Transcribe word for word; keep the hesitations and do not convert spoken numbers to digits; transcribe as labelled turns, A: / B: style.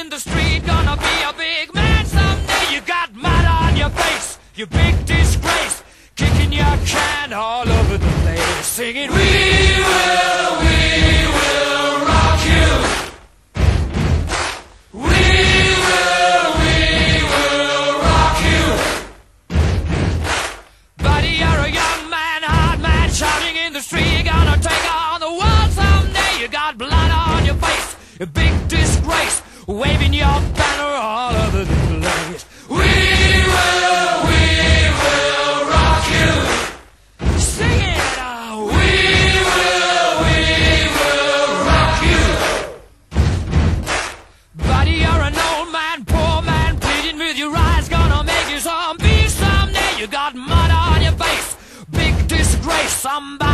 A: in the street, gonna be a big man someday. You got mud on your face, you big disgrace, kicking your can all over the place, singing, we will, we will rock you. We will, we will rock you. Buddy, you're a young man, hard man, shouting in the street, you're gonna take on the world someday. You got blood on your face, a big disgrace, waving your banner all over the place. We will, we will rock you. Sing it out. We will, we will rock you. Buddy, you're an old man, poor man, pleading with your eyes, gonna make you zombie someday. You got mud on your face, big disgrace, somebody